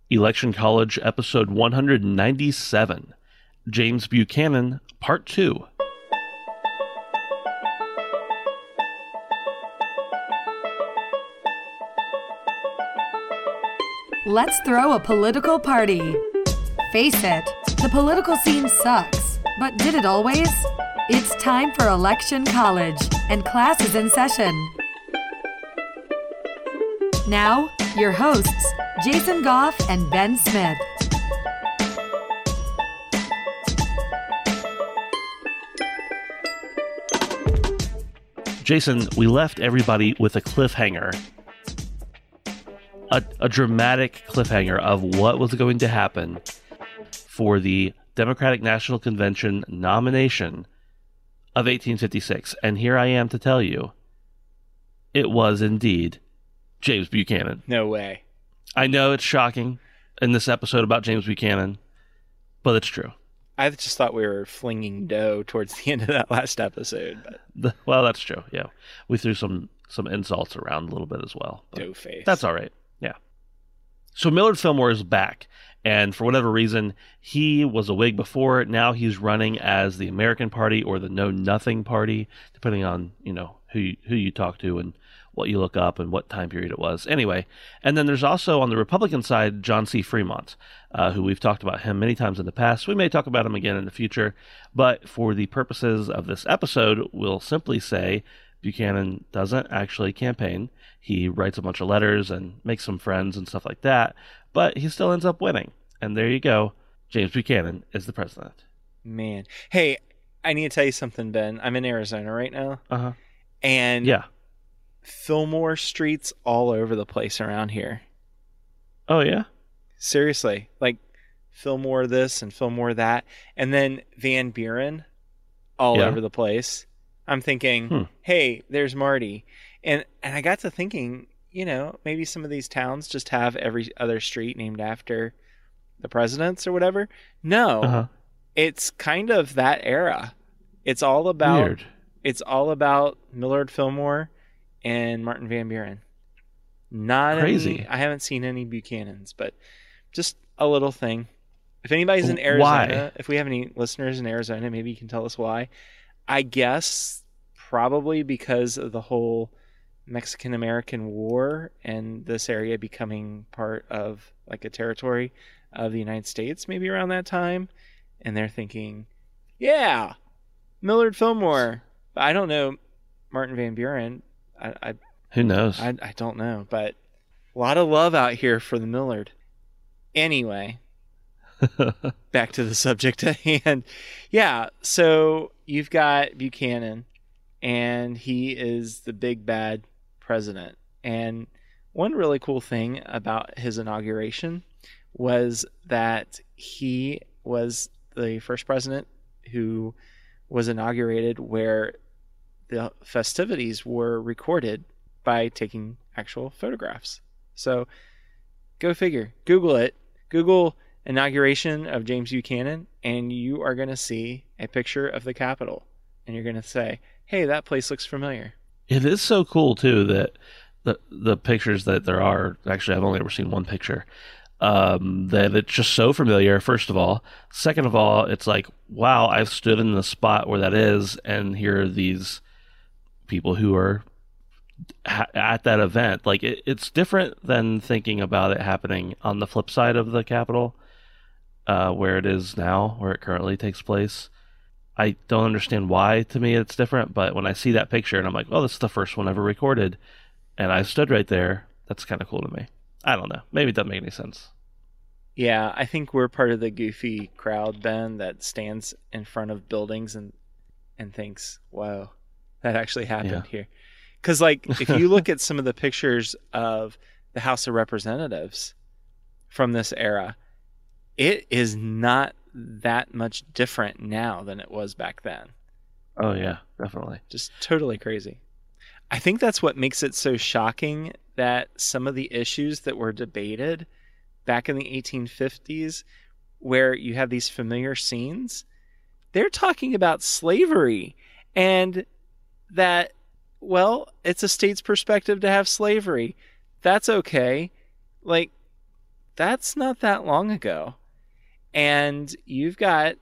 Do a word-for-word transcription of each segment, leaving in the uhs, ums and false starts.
Election College, episode one hundred ninety-seven, James Buchanan, part two. Let's throw a political party. Face it, the political scene sucks, but did it always? It's time for Election College, and class is in session. Now, your hosts, Jason Goff and Ben Smith. Jason, we left everybody with a cliffhanger. A, a dramatic cliffhanger of what was going to happen for the Democratic National Convention nomination of eighteen fifty-six. And here I am to tell you, it was indeed James Buchanan. No way. I know it's shocking in this episode about James Buchanan, but it's true. I just thought we were flinging dough towards the end of that last episode. But The, well, that's true, yeah. We threw some, some insults around a little bit as well. dough face. That's all right, yeah. So Millard Fillmore is back, and for whatever reason, he was a Whig before. Now he's running as the American Party or the Know Nothing Party, depending on, you know, who you, who you talk to and what you look up and what time period it was. Anyway, and then there's also on the Republican side, John C. Fremont, uh, who we've talked about him many times in the past. We may talk about him again in the future, but for the purposes of this episode, we'll simply say Buchanan doesn't actually campaign. He writes a bunch of letters and makes some friends and stuff like that, but he still ends up winning. And there you go. James Buchanan is the president. Man. Hey, I need to tell you something, Ben. I'm in Arizona right now. Uh-huh. And Yeah. Fillmore streets all over the place around here. Oh, yeah? Seriously. Like Fillmore this and Fillmore that. And then Van Buren all Yeah. over the place. I'm thinking, Hmm. hey, there's Marty. And and I got to thinking, you know, maybe some of these towns just have every other street named after the presidents or whatever. No. Uh-huh. It's kind of that era. It's all about Weird. It's all about Millard Fillmore and Martin Van Buren. Not Crazy. Any, I haven't seen any Buchanans, but just a little thing. If anybody's in Why? Arizona, if we have any listeners in Arizona, maybe you can tell us why. I guess probably because of the whole Mexican-American War and this area becoming part of like a territory of the United States, maybe around that time. And they're thinking, yeah, Millard Fillmore. But I don't know Martin Van Buren. I, I Who knows? I I don't know, but a lot of love out here for the Millard. Anyway, back to the subject at hand. Yeah, so you've got Buchanan, and he is the big bad president. And one really cool thing about his inauguration was that he was the first president who was inaugurated where the festivities were recorded by taking actual photographs. So go figure. Google it. Google inauguration of James Buchanan, and you are going to see a picture of the Capitol. And you're going to say, hey, that place looks familiar. It is so cool, too, that the the pictures that there are, actually, I've only ever seen one picture, um, that it's just so familiar, first of all. Second of all, it's like, wow, I've stood in the spot where that is, and here are these people who are ha- at that event. Like, it, it's different than thinking about it happening on the flip side of the Capitol, uh, where it is now, where it currently takes place. I don't understand why, to me, it's different, but when I see that picture and I'm like, oh, this is the first one ever recorded, and I stood right there, that's kind of cool to me. I don't know. Maybe it doesn't make any sense. Yeah, I think we're part of the goofy crowd, Ben, that stands in front of buildings and and thinks, wow, that actually happened Yeah. here. Because, like, if you look at some of the pictures of the House of Representatives from this era, it is not that much different now than it was back then. Oh, yeah, definitely. Just totally crazy. I think that's what makes it so shocking that some of the issues that were debated back in the eighteen fifties, where you have these familiar scenes, they're talking about slavery and that, well, it's a state's perspective to have slavery. That's okay. Like, that's not that long ago. And you've got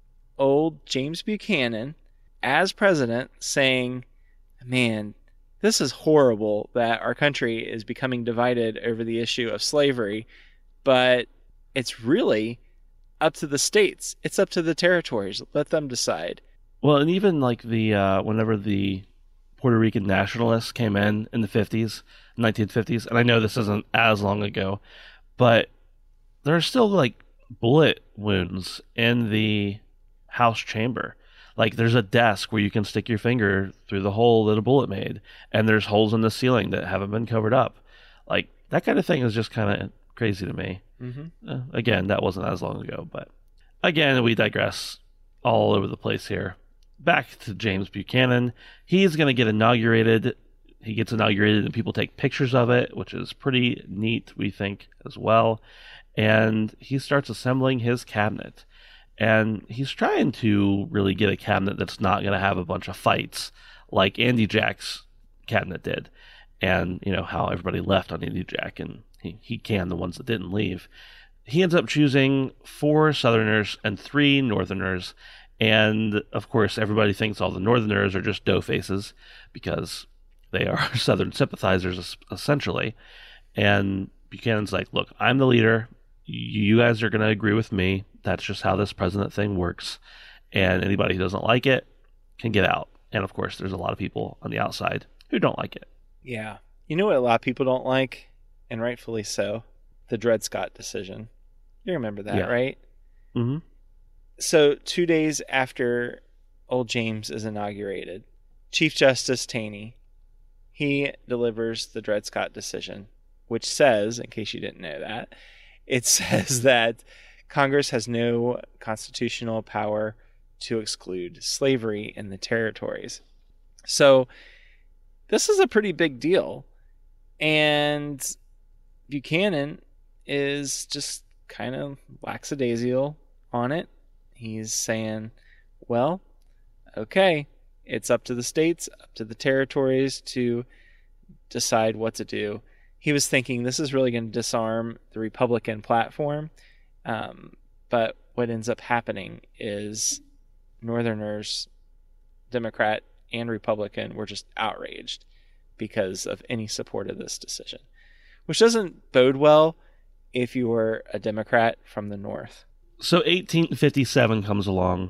old James Buchanan as president saying, man, this is horrible that our country is becoming divided over the issue of slavery, but it's really up to the states. It's up to the territories. Let them decide. Well, and even like the uh, whenever the Puerto Rican nationalists came in in the fifties, nineteen fifties, and I know this isn't as long ago, but there are still like bullet wounds in the House chamber. Like there's a desk where you can stick your finger through the hole that a bullet made, and there's holes in the ceiling that haven't been covered up. Like that kind of thing is just kind of crazy to me. Mm-hmm. Uh, again, that wasn't as long ago, but again, we digress all over the place here. Back to James Buchanan. He's going to get inaugurated. He gets inaugurated and people take pictures of it, which is pretty neat, we think, as well. And he starts assembling his cabinet. And he's trying to really get a cabinet that's not going to have a bunch of fights like Andy Jack's cabinet did. And, you know, how everybody left on Andy Jack, and he, he canned the ones that didn't leave. He ends up choosing four Southerners and three Northerners. And, of course, everybody thinks all the Northerners are just dough faces because they are Southern sympathizers, essentially. And Buchanan's like, look, I'm the leader. You guys are going to agree with me. That's just how this president thing works. And anybody who doesn't like it can get out. And, of course, there's a lot of people on the outside who don't like it. Yeah. You know what a lot of people don't like, and rightfully so? The Dred Scott decision. You remember that, yeah. right? Mm-hmm. So two days after old James is inaugurated, Chief Justice Taney, he delivers the Dred Scott decision, which says, in case you didn't know that, it says that Congress has no constitutional power to exclude slavery in the territories. So this is a pretty big deal. And Buchanan is just kind of lackadaisical on it. He's saying, well, okay, it's up to the states, up to the territories to decide what to do. He was thinking this is really going to disarm the Republican platform. Um, but what ends up happening is Northerners, Democrat and Republican, were just outraged because of any support of this decision, which doesn't bode well if you were a Democrat from the North. So eighteen fifty-seven comes along,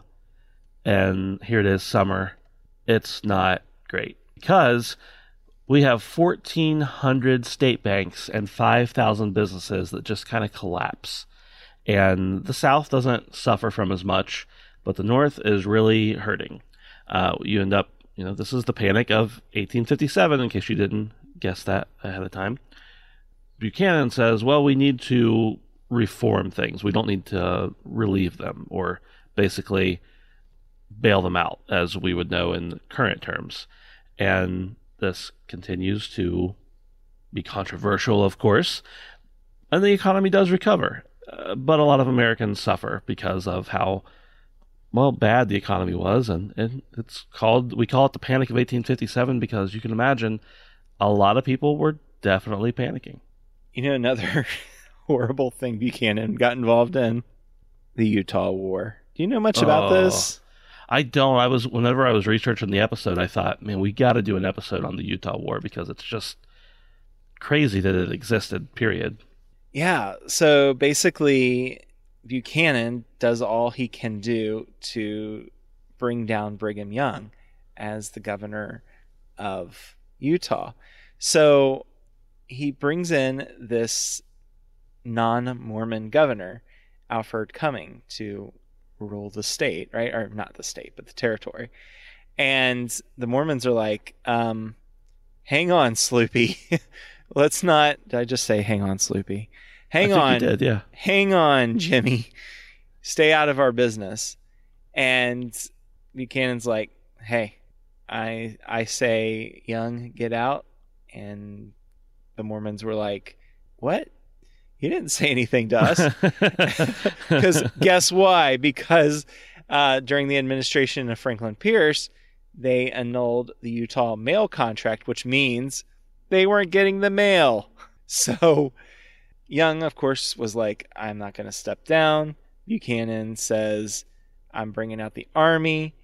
and here it is, summer. It's not great because we have fourteen hundred state banks and five thousand businesses that just kind of collapse. And the South doesn't suffer from as much, but the North is really hurting. Uh, you end up, you know, this is the panic of eighteen fifty-seven, in case you didn't guess that ahead of time. Buchanan says, well, we need to reform things. We don't need to relieve them or basically bail them out, as we would know in current terms. And this continues to be controversial, of course. And the economy does recover. Uh, but a lot of Americans suffer because of how, well, bad the economy was. And, and it's called, we call it the Panic of eighteen fifty-seven because you can imagine a lot of people were definitely panicking. You know, another horrible thing Buchanan got involved in, the Utah War. Do you know much about oh, this? I don't. I was, whenever I was researching the episode, I thought, man, we got to do an episode on the Utah War because it's just crazy that it existed, period. Yeah. So basically, Buchanan does all he can do to bring down Brigham Young as the governor of Utah. So he brings in this non-Mormon governor, Alfred Cumming, to rule the state, right? Or not the state, but the territory. And the Mormons are like, um, hang on, Sloopy. Let's not, did I just say hang on, Sloopy? Hang I think on. you did, yeah. Hang on, Jimmy. Stay out of our business. And Buchanan's like, hey, I I say, Young, get out. And the Mormons were like, what? He didn't say anything to us. Because guess why? Because uh, during the administration of Franklin Pierce, they annulled the Utah mail contract, which means they weren't getting the mail. So Young, of course, was like, I'm not going to step down. Buchanan says, I'm bringing out the army.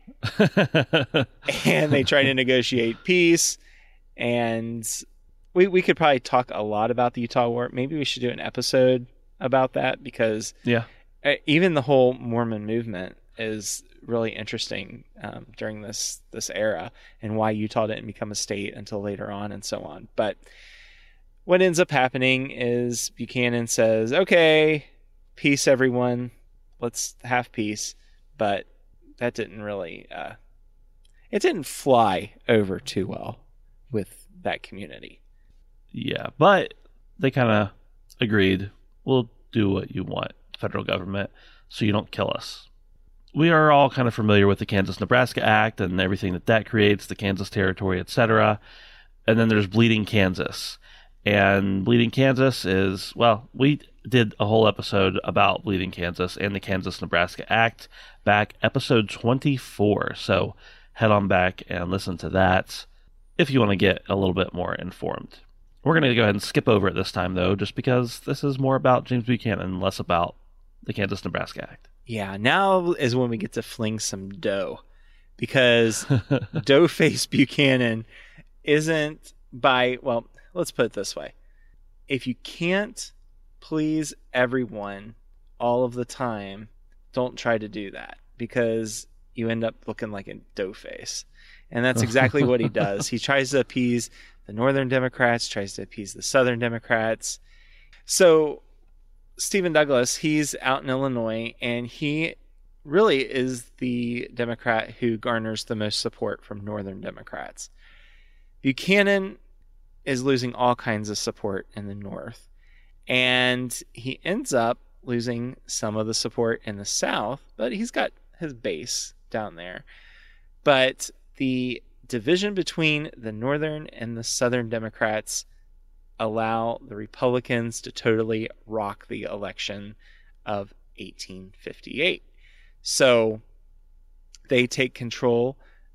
And they try to negotiate peace. And we we could probably talk a lot about the Utah War. Maybe we should do an episode about that, because yeah, even the whole Mormon movement is really interesting um, during this this era, and why Utah didn't become a state until later on, and so on. But what ends up happening is Buchanan says, okay, peace, everyone. Let's have peace. But that didn't really, uh, it didn't fly over too well with that community. Yeah, but they kind of agreed, we'll do what you want, federal government, so you don't kill us. We are all kind of familiar with the Kansas-Nebraska Act and everything that that creates, the Kansas Territory, et cetera. And then there's Bleeding Kansas. And Bleeding Kansas is, well, we did a whole episode about Bleeding Kansas and the Kansas-Nebraska Act back episode twenty-four. So head on back and listen to that if you want to get a little bit more informed. We're going to go ahead and skip over it this time, though, just because this is more about James Buchanan, less about the Kansas-Nebraska Act. Yeah, now is when we get to fling some dough, because Doughface Buchanan isn't by, well, let's put it this way. If you can't please everyone all of the time, don't try to do that, because you end up looking like a doughface. And that's exactly what he does. He tries to appease the Northern Democrats, tries to appease the Southern Democrats. So Stephen Douglas, he's out in Illinois, and he really is the Democrat who garners the most support from Northern Democrats. Buchanan is losing all kinds of support in the North, and he ends up losing some of the support in the South, but he's got his base down there. But the division between the Northern and the Southern Democrats allow the Republicans to totally rock the election of eighteen fifty-eight. So they take control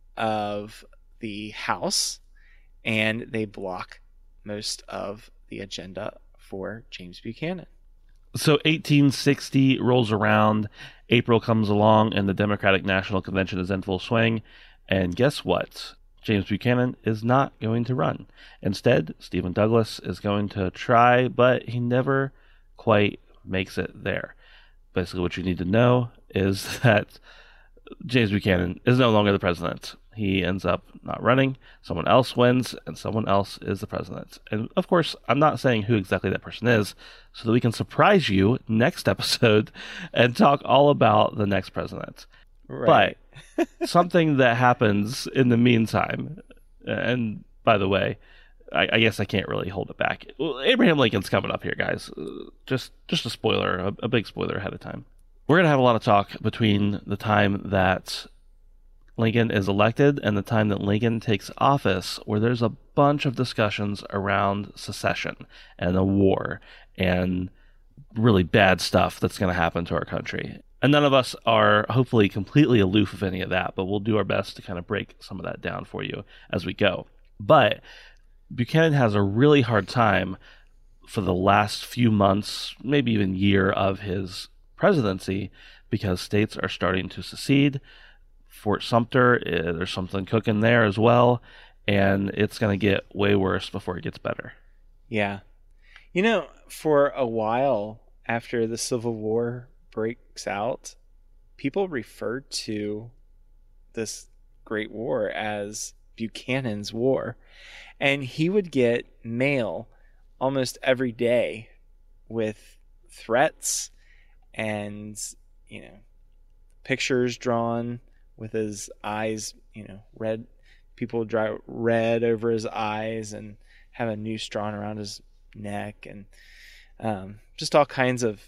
of the House, and they block most of the agenda for James Buchanan. So eighteen sixty rolls around, April comes along, and the Democratic National Convention is in full swing. And guess what? James Buchanan is not going to run. Instead, Stephen Douglas is going to try, but he never quite makes it there. Basically, what you need to know is that James Buchanan is no longer the president. He ends up not running, someone else wins, and someone else is the president. And of course, I'm not saying who exactly that person is, so that we can surprise you next episode and talk all about the next president. Right. But something that happens in the meantime, and by the way, I, I guess I can't really hold it back. Well, Abraham Lincoln's coming up here, guys. Just, just a spoiler, a, a big spoiler ahead of time. We're going to have a lot of talk between the time that Lincoln is elected and the time that Lincoln takes office, where there's a bunch of discussions around secession and a war and really bad stuff that's going to happen to our country. And none of us are hopefully completely aloof of any of that, but we'll do our best to kind of break some of that down for you as we go. But Buchanan has a really hard time for the last few months, maybe even year of his presidency, because states are starting to secede. Fort Sumter, uh, there's something cooking there as well, and it's going to get way worse before it gets better. Yeah. You know, for a while after the Civil War breaks out, people referred to this Great War as Buchanan's War. And he would get mail almost every day with threats and, you know, pictures drawn with his eyes, you know, red. People would draw red over his eyes and have a noose drawn around his neck, and um, just all kinds of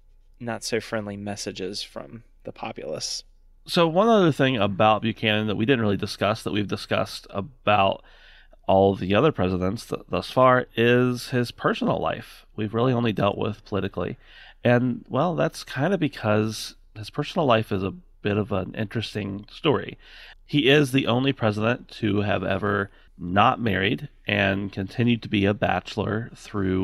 not so friendly messages from the populace. So one other thing about Buchanan that we didn't really discuss, that we've discussed about all the other presidents th- thus far, is his personal life. We've really only dealt with politically. And, well, that's kind of because his personal life is a bit of an interesting story. He is the only president to have ever not married and continued to be a bachelor through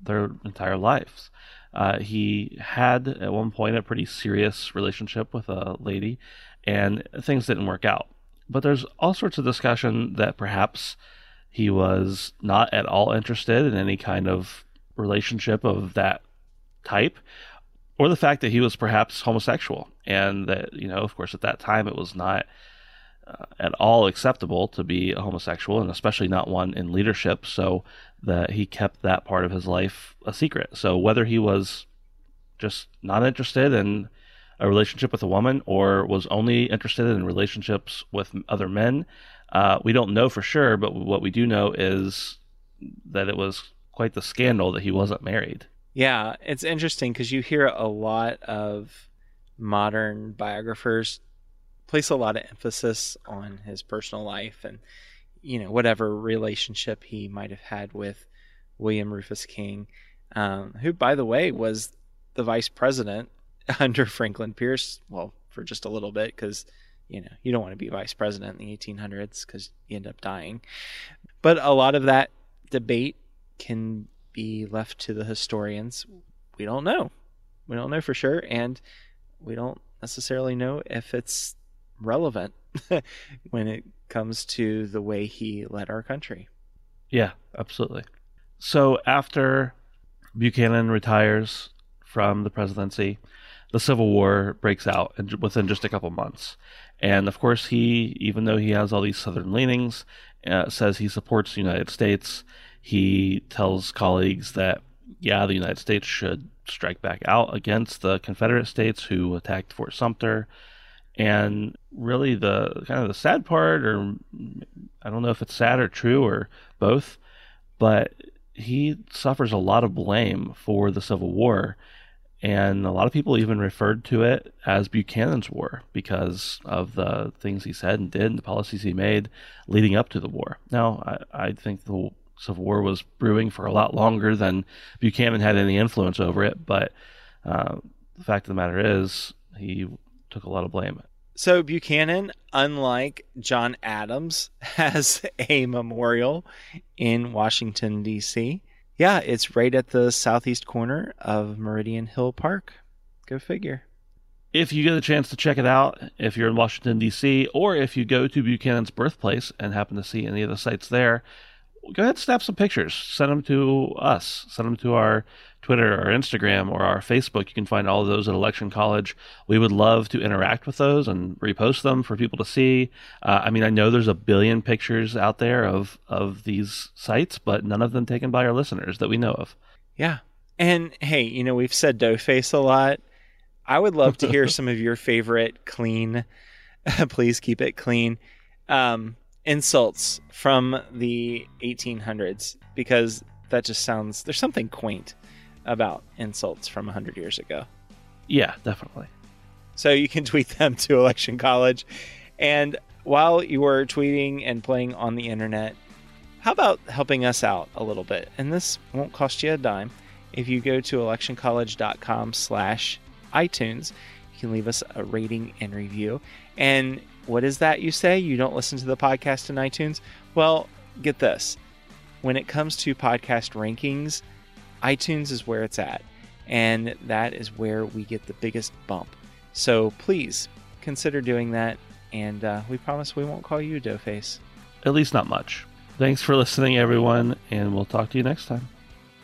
their entire lives. Uh, he had at one point a pretty serious relationship with a lady, and things didn't work out. But there's all sorts of discussion that perhaps he was not at all interested in any kind of relationship of that type, or the fact that he was perhaps homosexual, and that, you know, of course, at that time it was not uh, at all acceptable to be a homosexual, and especially not one in leadership, so that he kept that part of his life a secret. So whether he was just not interested in a relationship with a woman or was only interested in relationships with other men, uh, we don't know for sure, but what we do know is that it was quite the scandal that he wasn't married. Yeah, it's interesting because you hear a lot of modern biographers place a lot of emphasis on his personal life and, you know, whatever relationship he might have had with William Rufus King, um, who, by the way, was the vice president under Franklin Pierce, well, for just a little bit, because, you know, you don't want to be vice president in the eighteen hundreds because you end up dying. But a lot of that debate can be left to the historians. We don't know. We don't know for sure, and we don't necessarily know if it's relevant when it comes to the way he led our country. Yeah, absolutely. So after Buchanan retires from the presidency, the Civil War breaks out within just a couple months. And of course, he, even though he has all these Southern leanings, uh, says he supports the United States. He tells colleagues that, yeah, the United States should strike back out against the Confederate States who attacked Fort Sumter. And really the kind of the sad part, or I don't know if it's sad or true or both, but he suffers a lot of blame for the Civil War. And a lot of people even referred to it as Buchanan's War because of the things he said and did and the policies he made leading up to the war. Now, I, I think the Civil War was brewing for a lot longer than Buchanan had any influence over it, but uh, the fact of the matter is he took a lot of blame. So Buchanan, unlike John Adams, has a memorial in Washington, D C Yeah, it's right at the southeast corner of Meridian Hill Park. Go figure. If you get a chance to check it out, if you're in Washington, D C, or if you go to Buchanan's birthplace and happen to see any of the sites there, go ahead and snap some pictures. Send them to us. Send them to our Twitter or Instagram or our Facebook. You can find all of those at Election College. We would love to interact with those and repost them for people to see. Uh, I mean, I know there's a billion pictures out there of, of these sites, but none of them taken by our listeners that we know of. Yeah. And hey, you know, we've said dough face a lot. I would love to hear some of your favorite clean, please keep it clean, um, insults from the eighteen hundreds, because that just sounds, there's something quaint about insults from one hundred years ago. Yeah, definitely. So you can tweet them to Election College. And while you are tweeting and playing on the internet, how about helping us out a little bit? And this won't cost you a dime. If you go to electioncollege.com slash iTunes, you can leave us a rating and review. And what is that you say? You don't listen to the podcast in iTunes? Well, get this. When it comes to podcast rankings, iTunes is where it's at, and that is where we get the biggest bump. So please consider doing that, and uh, we promise we won't call you Doughface. At least not much. Thanks for listening, everyone, and we'll talk to you next time.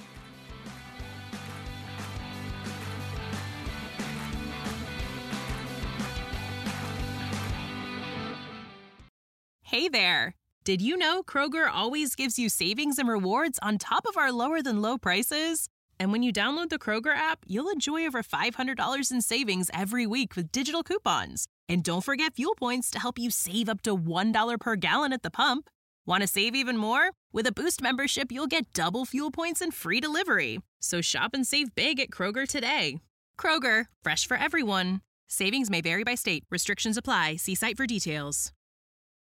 Hey there! Did you know Kroger always gives you savings and rewards on top of our lower-than-low prices? And when you download the Kroger app, you'll enjoy over five hundred dollars in savings every week with digital coupons. And don't forget fuel points to help you save up to one dollar per gallon at the pump. Want to save even more? With a Boost membership, you'll get double fuel points and free delivery. So shop and save big at Kroger today. Kroger, fresh for everyone. Savings may vary by state. Restrictions apply. See site for details.